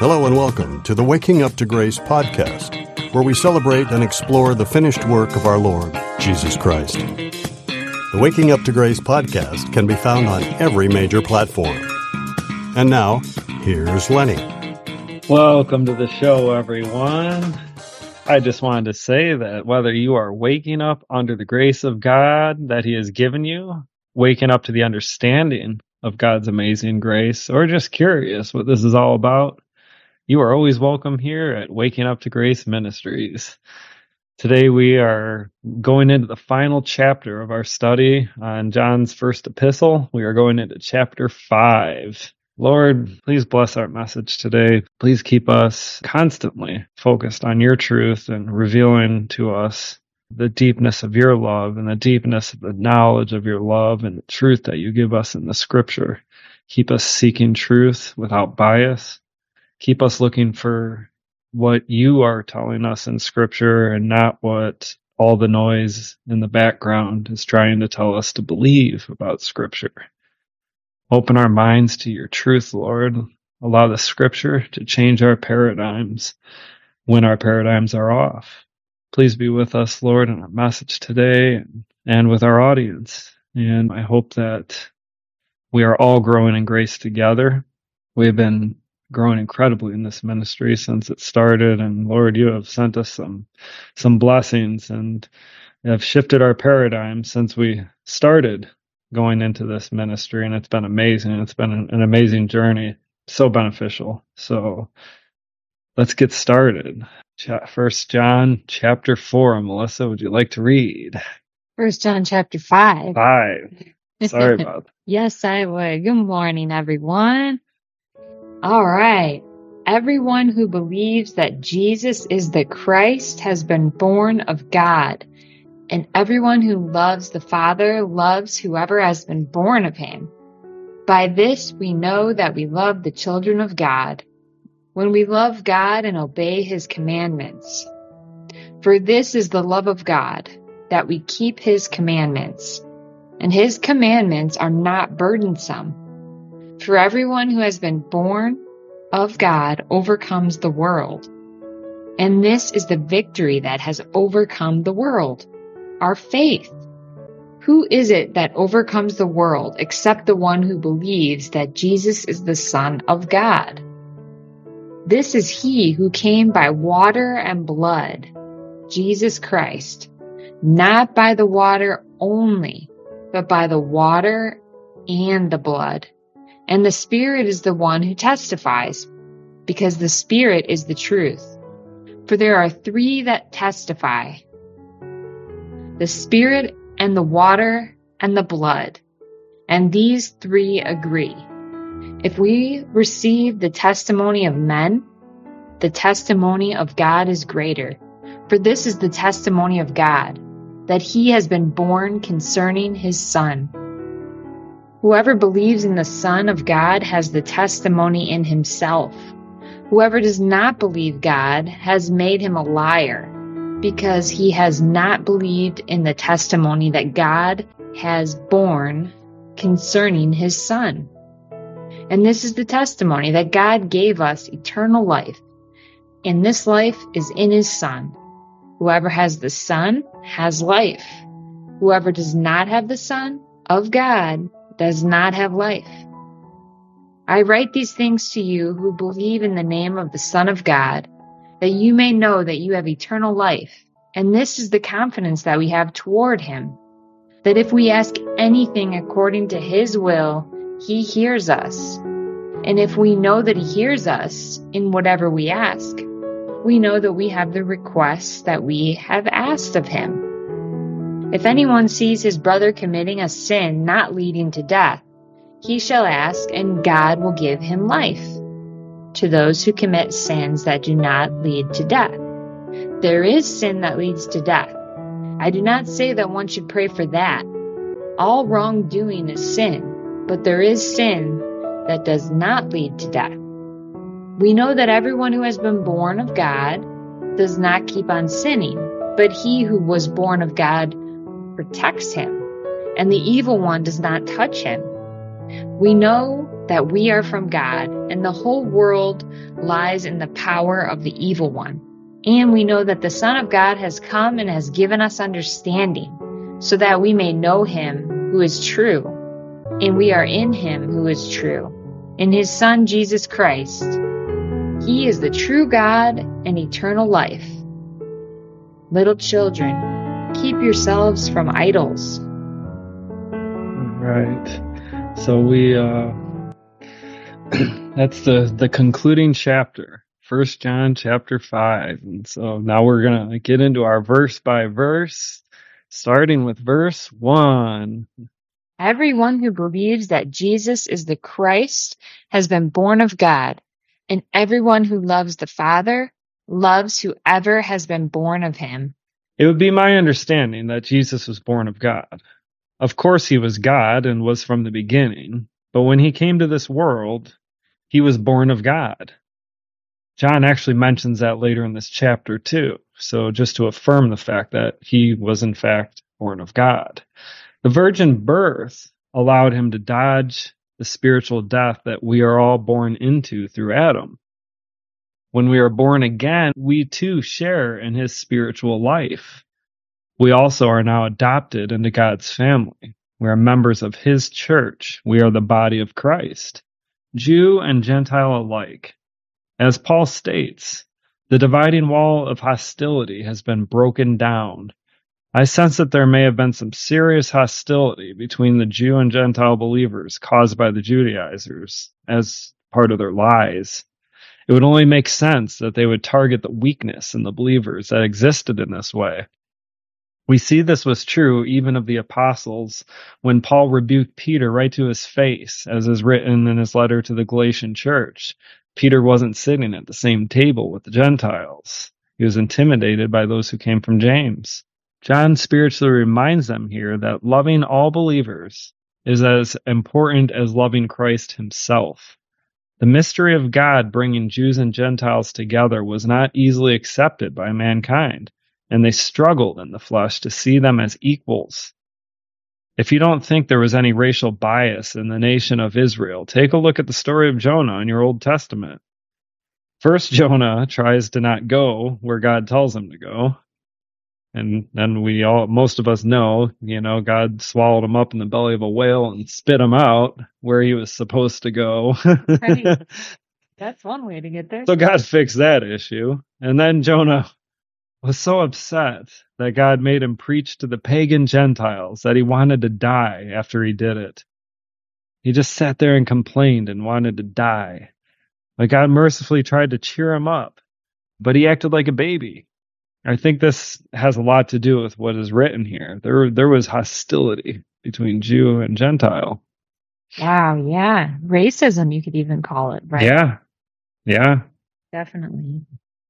Hello and welcome to the Waking Up to Grace podcast, where we celebrate and explore the finished work of our Lord, Jesus Christ. The Waking Up to Grace podcast can be found on every major platform. And now, here's Lenny. Welcome to the show, everyone. I just wanted to say that whether you are waking up under the grace of God that He has given you, waking up to the understanding of God's amazing grace, or just curious what this is all about, you are always welcome here at Waking Up to Grace Ministries. Today we are going into the final chapter of our study on John's first epistle. We are going into chapter 5. Lord, please bless our message today. Please keep us constantly focused on your truth and revealing to us the deepness of your love and the deepness of the knowledge of your love and the truth that you give us in the scripture. Keep us seeking truth without bias. Keep us looking for what you are telling us in scripture and not what all the noise in the background is trying to tell us to believe about scripture. Open our minds to your truth, Lord. Allow the scripture to change our paradigms when our paradigms are off. Please be with us, Lord, in our message today and with our audience. And I hope that we are all growing in grace together. We've been growing incredibly in this ministry since it started. And Lord, you have sent us some blessings and have shifted our paradigm since we started going into this ministry. And it's been amazing. It's been an amazing journey. So beneficial. So let's get started. 1 John chapter 4. Melissa, would you like to read? 1 John chapter 5. 5. Sorry about that. Yes, I would. Good morning, everyone. All right. Everyone who believes that Jesus is the Christ has been born of God, and everyone who loves the Father loves whoever has been born of him. By this we know that we love the children of God, when we love God and obey his commandments. For this is the love of God, that we keep his commandments, and his commandments are not burdensome. For everyone who has been born of God overcomes the world. And this is the victory that has overcome the world, our faith. Who is it that overcomes the world except the one who believes that Jesus is the Son of God? This is he who came by water and blood, Jesus Christ, not by the water only, but by the water and the blood. And the Spirit is the one who testifies, because the Spirit is the truth. For there are three that testify: the Spirit and the water and the blood. And these three agree. If we receive the testimony of men, the testimony of God is greater. For this is the testimony of God, that he has been born concerning his Son. Whoever believes in the Son of God has the testimony in himself. Whoever does not believe God has made him a liar, because he has not believed in the testimony that God has borne concerning his Son. And this is the testimony, that God gave us eternal life, and this life is in his Son. Whoever has the Son has life. Whoever does not have the Son of God does not have life. I write these things to you who believe in the name of the Son of God, that you may know that you have eternal life. And this is the confidence that we have toward him, that if we ask anything according to his will, he hears us. And if we know that he hears us in whatever we ask, we know that we have the requests that we have asked of him. If anyone sees his brother committing a sin not leading to death, he shall ask, and God will give him life. To those who commit sins that do not lead to death. There is sin that leads to death. I do not say that one should pray for that. All wrongdoing is sin, but there is sin that does not lead to death. We know that everyone who has been born of God does not keep on sinning, but he who was born of God protects him, and the evil one does not touch him. We know that we are from God, and the whole world lies in the power of the evil one. And we know that the Son of God has come and has given us understanding, so that we may know him who is true, and we are in him who is true, in his Son Jesus Christ. He is the true God and eternal life. Little children, keep yourselves from idols. Right. So we that's the concluding chapter, 1 John chapter 5. And so now we're going to get into our verse by verse, starting with verse 1. Everyone who believes that Jesus is the Christ has been born of God, and everyone who loves the Father loves whoever has been born of him. It would be my understanding that Jesus was born of God. Of course, he was God and was from the beginning, but when he came to this world, he was born of God. John actually mentions that later in this chapter too, so just to affirm the fact that he was in fact born of God. The virgin birth allowed him to dodge the spiritual death that we are all born into through Adam. When we are born again, we too share in his spiritual life. We also are now adopted into God's family. We are members of his church. We are the body of Christ, Jew and Gentile alike. As Paul states, the dividing wall of hostility has been broken down. I sense that there may have been some serious hostility between the Jew and Gentile believers caused by the Judaizers as part of their lies. It would only make sense that they would target the weakness in the believers that existed in this way. We see this was true even of the apostles when Paul rebuked Peter right to his face, as is written in his letter to the Galatian church. Peter wasn't sitting at the same table with the Gentiles. He was intimidated by those who came from James. John spiritually reminds them here that loving all believers is as important as loving Christ himself. The mystery of God bringing Jews and Gentiles together was not easily accepted by mankind, and they struggled in the flesh to see them as equals. If you don't think there was any racial bias in the nation of Israel, take a look at the story of Jonah in your Old Testament. First, Jonah tries to not go where God tells him to go. And then most of us know, God swallowed him up in the belly of a whale and spit him out where he was supposed to go. Right. That's one way to get there. So God fixed that issue. And then Jonah was so upset that God made him preach to the pagan Gentiles that he wanted to die after he did it. He just sat there and complained and wanted to die. But God mercifully tried to cheer him up, but he acted like a baby. I think this has a lot to do with what is written here. There was hostility between Jew and Gentile. Wow, yeah. Racism, you could even call it, right? Yeah. Definitely.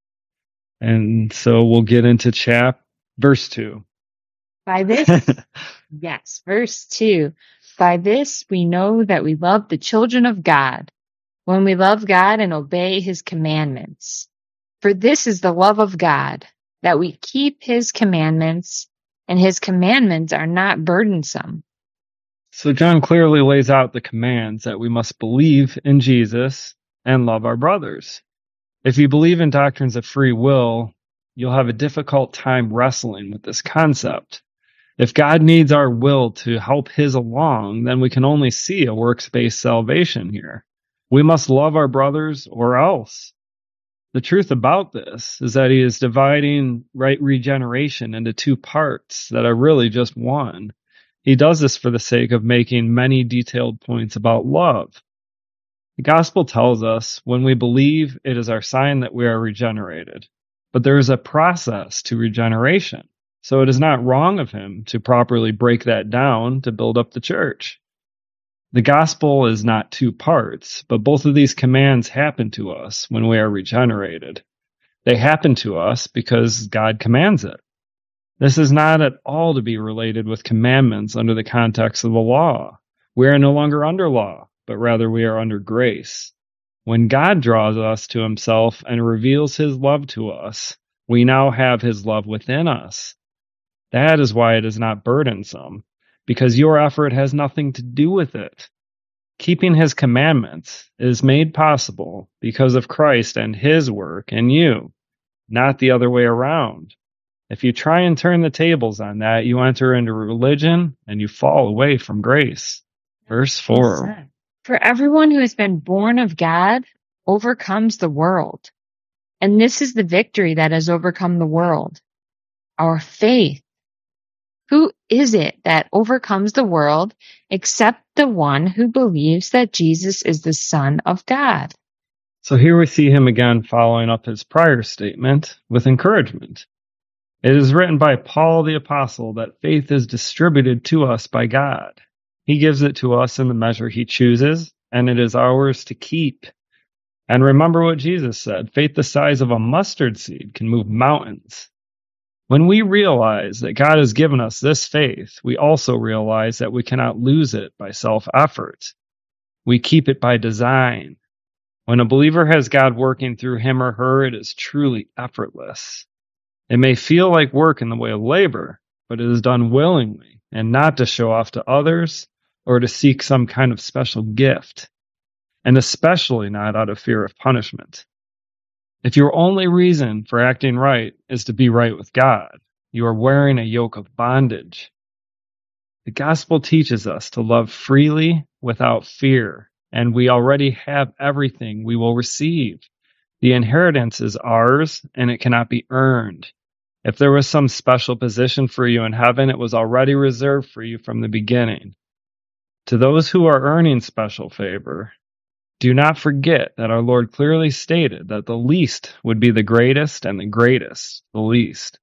And so we'll get into verse 2. By this, yes, verse 2. By this we know that we love the children of God, when we love God and obey his commandments. For this is the love of God, that we keep his commandments, and his commandments are not burdensome. So John clearly lays out the commands that we must believe in Jesus and love our brothers. If you believe in doctrines of free will, you'll have a difficult time wrestling with this concept. If God needs our will to help his along, then we can only see a works-based salvation here. We must love our brothers or else. The truth about this is that he is dividing right regeneration into two parts that are really just one. He does this for the sake of making many detailed points about love. The gospel tells us when we believe, it is our sign that we are regenerated. But there is a process to regeneration, so it is not wrong of him to properly break that down to build up the church. The gospel is not two parts, but both of these commands happen to us when we are regenerated. They happen to us because God commands it. This is not at all to be related with commandments under the context of the law. We are no longer under law, but rather we are under grace. When God draws us to himself and reveals his love to us, we now have his love within us. That is why it is not burdensome, because your effort has nothing to do with it. Keeping his commandments is made possible because of Christ and his work in you, not the other way around. If you try and turn the tables on that, you enter into religion and you fall away from grace. Verse 4. For everyone who has been born of God overcomes the world. And this is the victory that has overcome the world, our faith. Who is it that overcomes the world except the one who believes that Jesus is the Son of God? So here we see him again following up his prior statement with encouragement. It is written by Paul the Apostle that faith is distributed to us by God. He gives it to us in the measure he chooses, and it is ours to keep. And remember what Jesus said, faith the size of a mustard seed can move mountains. When we realize that God has given us this faith, we also realize that we cannot lose it by self-effort. We keep it by design. When a believer has God working through him or her, it is truly effortless. It may feel like work in the way of labor, but it is done willingly and not to show off to others or to seek some kind of special gift, and especially not out of fear of punishment. If your only reason for acting right is to be right with God, you are wearing a yoke of bondage. The gospel teaches us to love freely without fear, and we already have everything we will receive. The inheritance is ours, and it cannot be earned. If there was some special position for you in heaven, it was already reserved for you from the beginning. To those who are earning special favor, do not forget that our Lord clearly stated that the least would be the greatest and the greatest the least.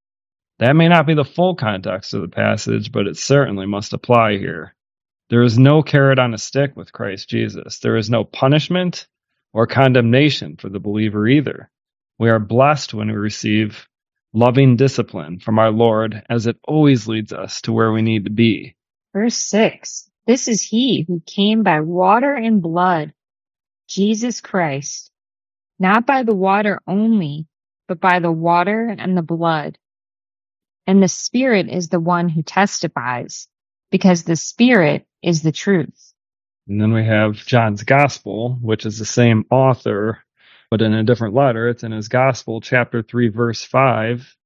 That may not be the full context of the passage, but it certainly must apply here. There is no carrot on a stick with Christ Jesus. There is no punishment or condemnation for the believer either. We are blessed when we receive loving discipline from our Lord, as it always leads us to where we need to be. Verse 6. This is he who came by water and blood, Jesus Christ, not by the water only, but by the water and the blood. And the Spirit is the one who testifies, because the Spirit is the truth. And then we have John's Gospel, which is the same author, but in a different letter. It's in his Gospel, chapter 3, verse 5.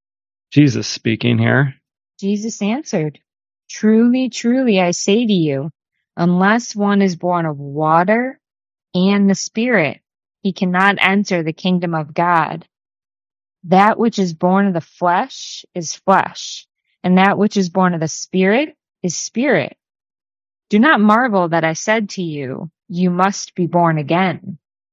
Jesus speaking here. Jesus answered, Truly, truly, I say to you, unless one is born of water and the Spirit, he cannot enter the kingdom of God. That which is born of the flesh is flesh, and that which is born of the Spirit is spirit. Do not marvel that I said to you, you must be born again.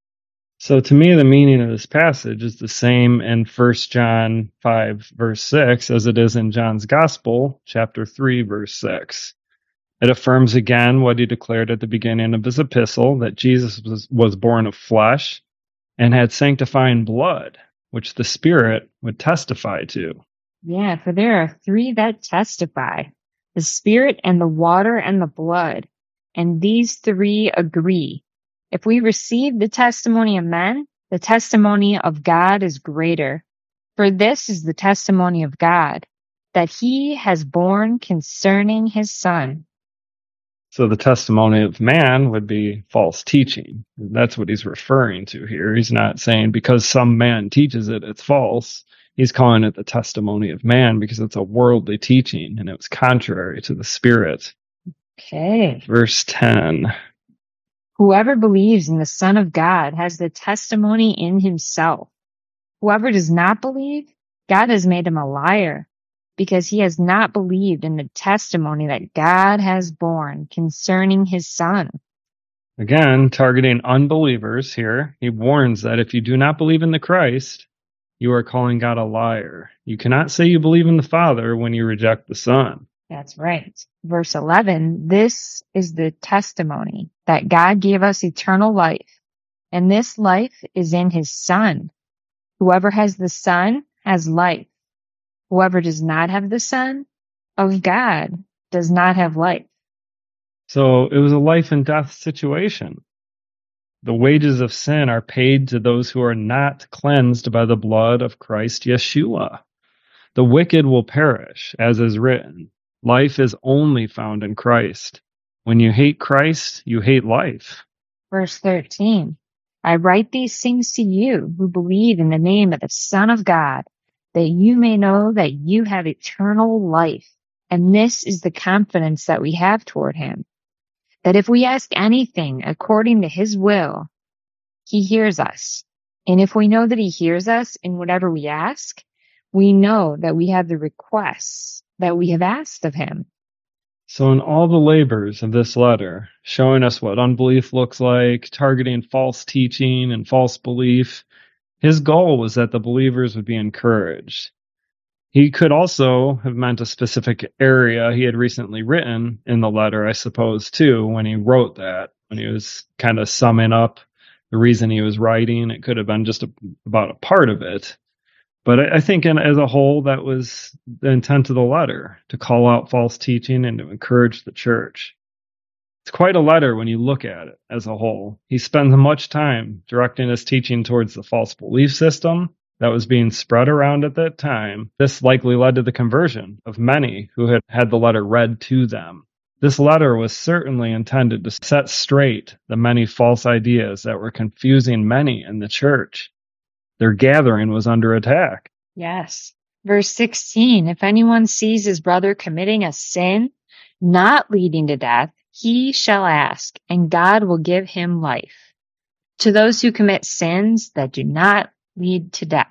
So to me, the meaning of this passage is the same in 1 John 5, verse 6, as it is in John's Gospel, chapter 3, verse 6. It affirms again what he declared at the beginning of his epistle, that Jesus was born of flesh and had sanctifying blood, which the Spirit would testify to. Yeah, for there are three that testify, the Spirit and the water and the blood, and these three agree. If we receive the testimony of men, the testimony of God is greater. For this is the testimony of God, that he has borne concerning his Son. So the testimony of man would be false teaching. That's what he's referring to here. He's not saying because some man teaches it, it's false. He's calling it the testimony of man because it's a worldly teaching and it was contrary to the Spirit. Okay. Verse 10. Whoever believes in the Son of God has the testimony in himself. Whoever does not believe, God has made him a liar, because he has not believed in the testimony that God has borne concerning his Son. Again, targeting unbelievers here, he warns that if you do not believe in the Christ, you are calling God a liar. You cannot say you believe in the Father when you reject the Son. That's right. Verse 11, this is the testimony that God gave us eternal life, and this life is in his Son. Whoever has the Son has life. Whoever does not have the Son of God does not have life. So it was a life and death situation. The wages of sin are paid to those who are not cleansed by the blood of Christ Yeshua. The wicked will perish, as is written. Life is only found in Christ. When you hate Christ, you hate life. Verse 13, I write these things to you who believe in the name of the Son of God, that you may know that you have eternal life. And this is the confidence that we have toward him, that if we ask anything according to his will, he hears us. And if we know that he hears us in whatever we ask, we know that we have the requests that we have asked of him. So in all the labors of this letter, showing us what unbelief looks like, targeting false teaching and false belief, his goal was that the believers would be encouraged. He could also have meant a specific area he had recently written in the letter, I suppose, too, when he wrote that, when he was kind of summing up the reason he was writing. It could have been just about a part of it. But I think as a whole, that was the intent of the letter, to call out false teaching and to encourage the church. It's quite a letter when you look at it as a whole. He spends much time directing his teaching towards the false belief system that was being spread around at that time. This likely led to the conversion of many who had had the letter read to them. This letter was certainly intended to set straight the many false ideas that were confusing many in the church. Their gathering was under attack. Yes. Verse 16, if anyone sees his brother committing a sin not leading to death, he shall ask, and God will give him life. To those who commit sins that do not lead to death.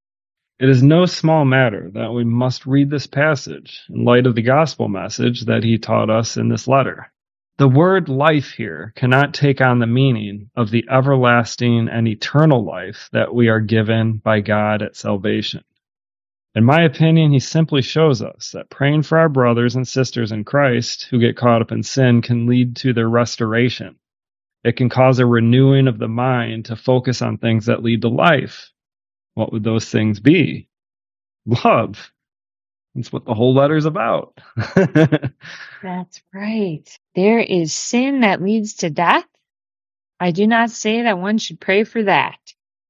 It is no small matter that we must read this passage in light of the gospel message that he taught us in this letter. The word life here cannot take on the meaning of the everlasting and eternal life that we are given by God at salvation. In my opinion, he simply shows us that praying for our brothers and sisters in Christ who get caught up in sin can lead to their restoration. It can cause a renewing of the mind to focus on things that lead to life. What would those things be? Love. That's what the whole letter's about. That's right. There is sin that leads to death. I do not say that one should pray for that.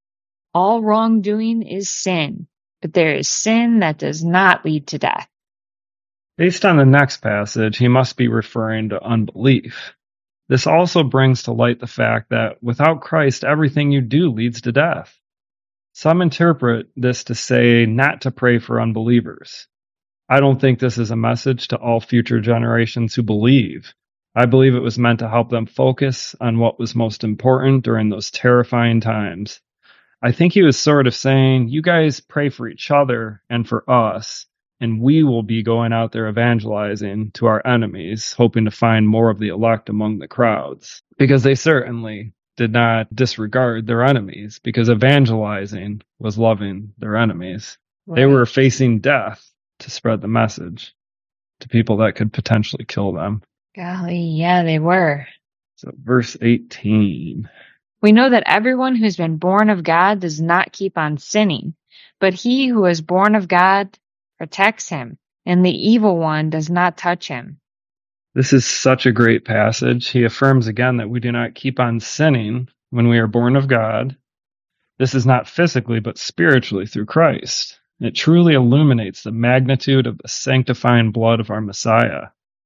All wrongdoing is sin, but there is sin that does not lead to death. Based on the next passage, he must be referring to unbelief. This also brings to light the fact that without Christ, everything you do leads to death. Some interpret this to say not to pray for unbelievers. I don't think this is a message to all future generations who believe. I believe it was meant to help them focus on what was most important during those terrifying times. I think he was sort of saying, you guys pray for each other and for us, and we will be going out there evangelizing to our enemies, hoping to find more of the elect among the crowds. Because they certainly did not disregard their enemies, because evangelizing was loving their enemies. Right. They were facing death to spread the message to people that could potentially kill them. Golly, yeah, they were. So verse 18. We know that everyone who's been born of God does not keep on sinning, but he who is born of God protects him, and the evil one does not touch him. This is such a great passage. He affirms again that we do not keep on sinning when we are born of God. This is not physically, but spiritually through Christ. It truly illuminates the magnitude of the sanctifying blood of our Messiah.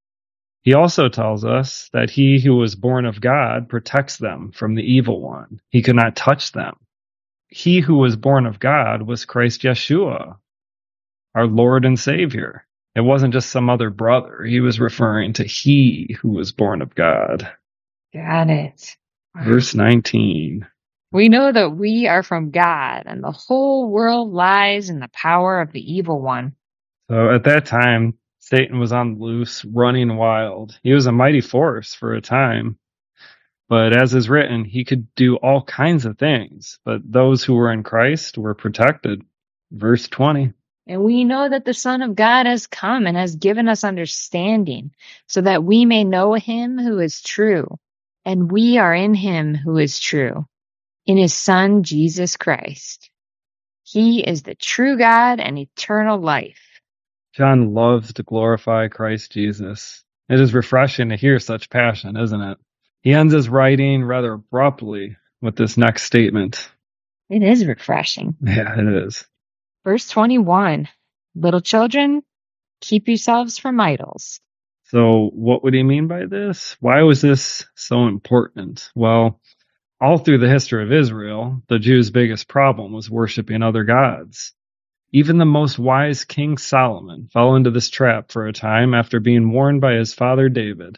He also tells us that he who was born of God protects them from the evil one. He could not touch them. He who was born of God was Christ Yeshua, our Lord and Savior. It wasn't just some other brother. He was referring to he who was born of God. Got it. Verse 19. We know that we are from God, and the whole world lies in the power of the evil one. So at that time, Satan was on the loose, running wild. He was a mighty force for a time. But as is written, he could do all kinds of things. But those who were in Christ were protected. Verse 20. And we know that the Son of God has come and has given us understanding, so that we may know him who is true. And we are in him who is true, in his Son, Jesus Christ. He is the true God and eternal life. John loves to glorify Christ Jesus. It is refreshing to hear such passion, isn't it? He ends his writing rather abruptly with this next statement. It is refreshing. Yeah, it is. Verse 21, little children, keep yourselves from idols. So what would he mean by this? Why was this so important? Well, all through the history of Israel, the Jews' biggest problem was worshiping other gods. Even the most wise King Solomon fell into this trap for a time after being warned by his father David.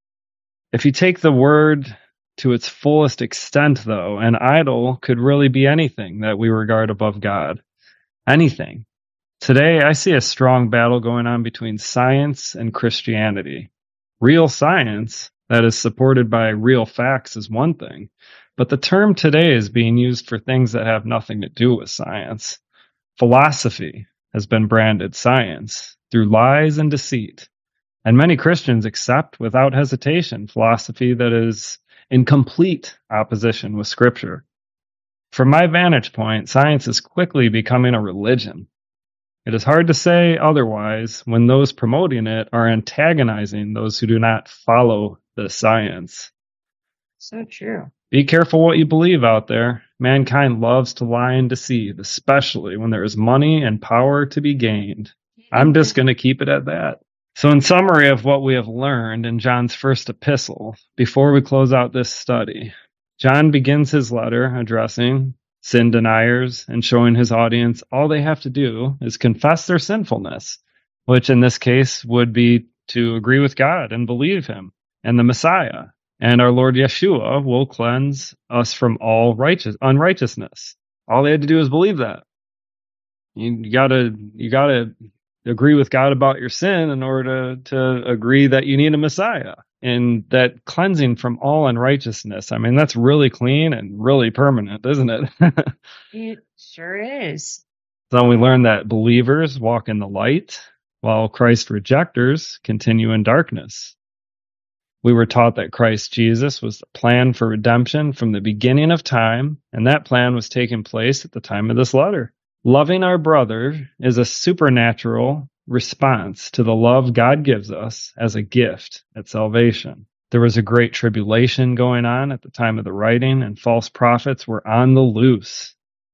If you take the word to its fullest extent, though, an idol could really be anything that we regard above God. Anything. Today, I see a strong battle going on between science and Christianity. Real science, that is supported by real facts, is one thing, but the term today is being used for things that have nothing to do with science. Philosophy has been branded science through lies and deceit, and many Christians accept without hesitation philosophy that is in complete opposition with Scripture. From my vantage point, science is quickly becoming a religion. It is hard to say otherwise when those promoting it are antagonizing those who do not follow the science. So true. Be careful what you believe out there. Mankind loves to lie and deceive, especially when there is money and power to be gained. I'm just going to keep it at that. So in summary of what we have learned in John's first epistle, before we close out this study, John begins his letter addressing sin deniers and showing his audience all they have to do is confess their sinfulness, which in this case would be to agree with God and believe him and the Messiah. And our Lord Yeshua will cleanse us from all unrighteousness. All they had to do is believe that. You gotta agree with God about your sin in order to agree that you need a Messiah. And that cleansing from all unrighteousness, I mean, that's really clean and really permanent, isn't it? It sure is. So we learn that believers walk in the light, while Christ rejectors continue in darkness. We were taught that Christ Jesus was the plan for redemption from the beginning of time, and that plan was taking place at the time of this letter. Loving our brother is a supernatural response to the love God gives us as a gift at salvation. There was a great tribulation going on at the time of the writing, and false prophets were on the loose.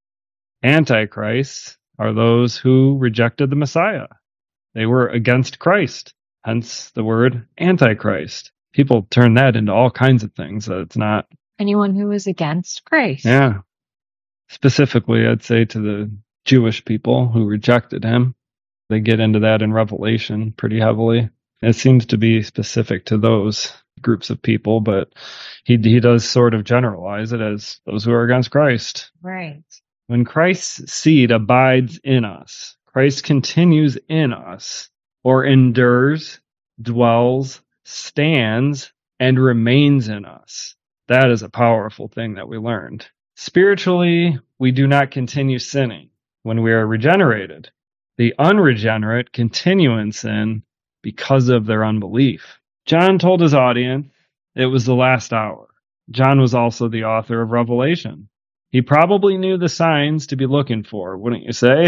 Antichrists are those who rejected the Messiah. They were against Christ, hence the word Antichrist. People turn that into all kinds of things that it's not. Anyone who is against Christ. Yeah. Specifically, I'd say to the Jewish people who rejected him. They get into that in Revelation pretty heavily. It seems to be specific to those groups of people, but he does sort of generalize it as those who are against Christ. Right. When Christ's seed abides in us, Christ continues in us, or endures, dwells, stands, and remains in us. That is a powerful thing that we learned. Spiritually, we do not continue sinning when we are regenerated. The unregenerate continue in sin because of their unbelief. John told his audience it was the last hour. John was also the author of Revelation. He probably knew the signs to be looking for, wouldn't you say?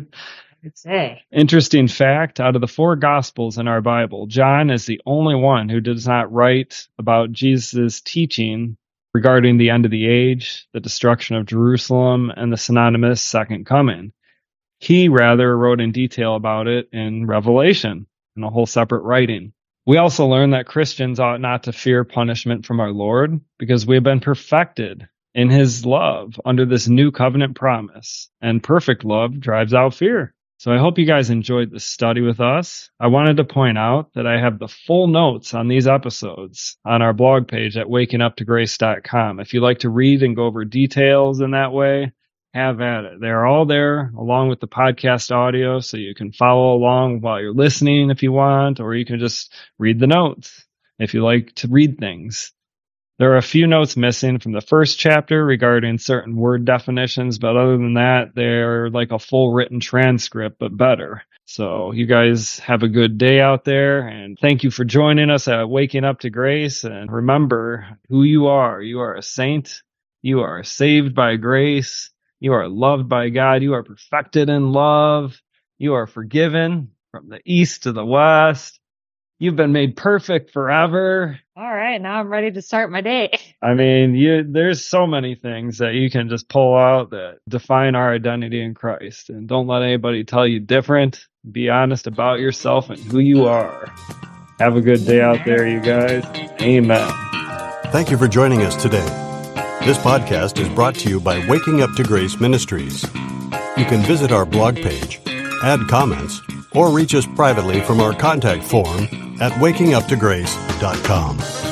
I'd say. Interesting fact, out of the 4 Gospels in our Bible, John is the only one who does not write about Jesus' teaching regarding the end of the age, the destruction of Jerusalem, and the synonymous second coming. He rather wrote in detail about it in Revelation, in a whole separate writing. We also learn that Christians ought not to fear punishment from our Lord because we have been perfected in his love under this new covenant promise, and perfect love drives out fear. So I hope you guys enjoyed this study with us. I wanted to point out that I have the full notes on these episodes on our blog page at wakinguptograce.com. If you'd like to read and go over details in that way, have at it. They're all there along with the podcast audio, so you can follow along while you're listening if you want, or you can just read the notes if you like to read things. There are a few notes missing from the first chapter regarding certain word definitions, but other than that, they're like a full written transcript, but better. So you guys have a good day out there, and thank you for joining us at Waking Up to Grace. And remember who you are. You are a saint. You are saved by grace. You are loved by God. You are perfected in love. You are forgiven from the east to the west. You've been made perfect forever. All right, now I'm ready to start my day. I mean, there's so many things that you can just pull out that define our identity in Christ. And don't let anybody tell you different. Be honest about yourself and who you are. Have a good day out there, you guys. Amen. Thank you for joining us today. This podcast is brought to you by Waking Up to Grace Ministries. You can visit our blog page, add comments, or reach us privately from our contact form at wakinguptograce.com.